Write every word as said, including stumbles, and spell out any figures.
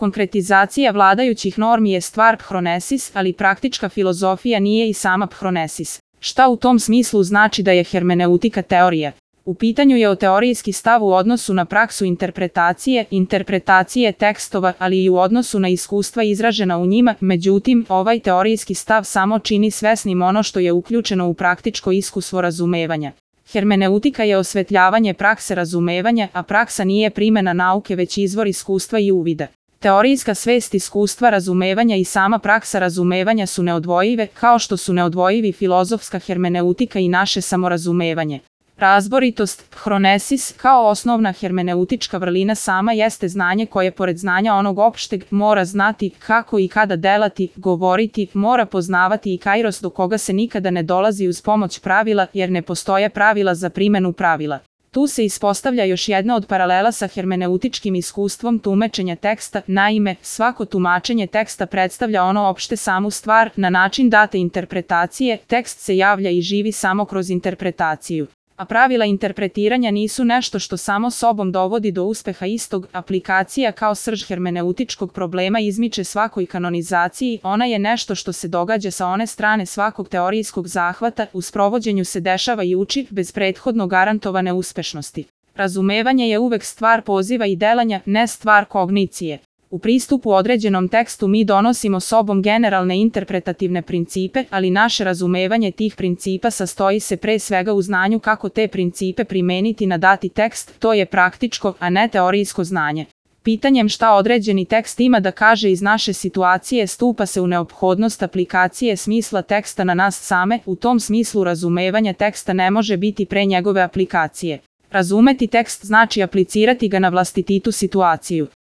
Konkretizacija vladajućih normi je stvar phronesis, ali praktička filozofija nije i sama phronesis. Šta u tom smislu znači da je hermeneutika teorija? U pitanju je o teorijski stav u odnosu na praksu interpretacije, interpretacije tekstova, ali i u odnosu na iskustva izražena u njima, međutim, ovaj teorijski stav samo čini svesnim ono što je uključeno u praktičko iskustvo razumevanja. Hermeneutika je osvetljavanje prakse razumevanja, a praksa nije primjena nauke već izvor iskustva i uvida. Teorijska svest iskustva razumevanja i sama praksa razumevanja su neodvojive, kao što su neodvojivi filozofska hermeneutika i naše samorazumevanje. Razboritost, phronesis, kao osnovna hermeneutička vrlina sama jeste znanje koje pored znanja onog opšteg mora znati kako i kada delati, govoriti, mora poznavati i kairos do koga se nikada ne dolazi uz pomoć pravila jer ne postoje pravila za primjenu pravila. Tu se ispostavlja još jedna od paralela sa hermeneutičkim iskustvom tumačenja teksta, naime, svako tumačenje teksta predstavlja ono opšte samu stvar, na način date interpretacije, tekst se javlja i živi samo kroz interpretaciju. A pravila interpretiranja nisu nešto što samo sobom dovodi do uspeha istog, aplikacija kao srž hermeneutičkog problema izmiče svakoj kanonizaciji, ona je nešto što se događa sa one strane svakog teorijskog zahvata, u sprovođenju se dešava i uči, bez prethodno garantovane uspešnosti. Razumevanje je uvek stvar poziva i delanja, ne stvar kognicije. U pristupu određenom tekstu mi donosimo sobom generalne interpretativne principe, ali naše razumevanje tih principa sastoji se pre svega u znanju kako te principe primeniti na dati tekst, to je praktičko, a ne teorijsko znanje. Pitanjem šta određeni tekst ima da kaže iz naše situacije stupa se u neophodnost aplikacije smisla teksta na nas same, u tom smislu razumevanja teksta ne može biti pre njegove aplikacije. Razumeti tekst znači aplicirati ga na vlastititu situaciju.